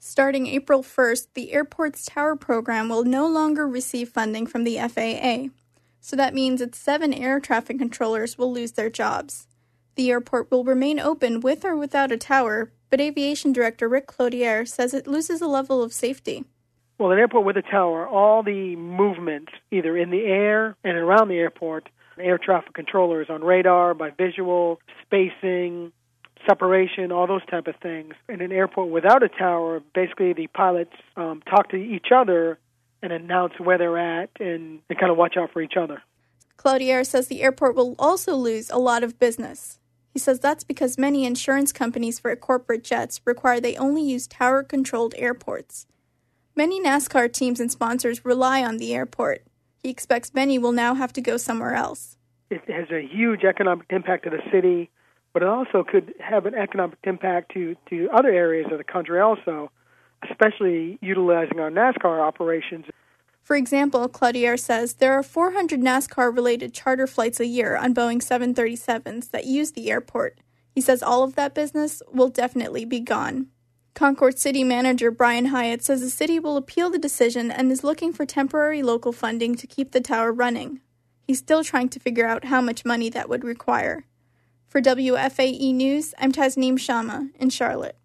Starting April 1st, the airport's tower program will no longer receive funding from the FAA. So that means its 7 air traffic controllers will lose their jobs. The airport will remain open with or without a tower, but Aviation Director Rick Cloutier says it loses a level of safety. Well, an airport with a tower, all the movement, either in the air and around the airport, air traffic controllers on radar, by visual, spacing, separation, all those type of things. In an airport without a tower, basically the pilots talk to each other and announce where they're at and kind of watch out for each other. Cloutier says the airport will also lose a lot of business. He says that's because many insurance companies for corporate jets require they only use tower-controlled airports. Many NASCAR teams and sponsors rely on the airport. He expects many will now have to go somewhere else. It has a huge economic impact to the city, but it also could have an economic impact to other areas of the country also, especially utilizing our NASCAR operations. For example, Cloutier says there are 400 NASCAR-related charter flights a year on Boeing 737s that use the airport. He says all of that business will definitely be gone. Concord City Manager Brian Hyatt says the city will appeal the decision and is looking for temporary local funding to keep the tower running. He's still trying to figure out how much money that would require. For WFAE News, I'm Tasneem Sharma in Charlotte.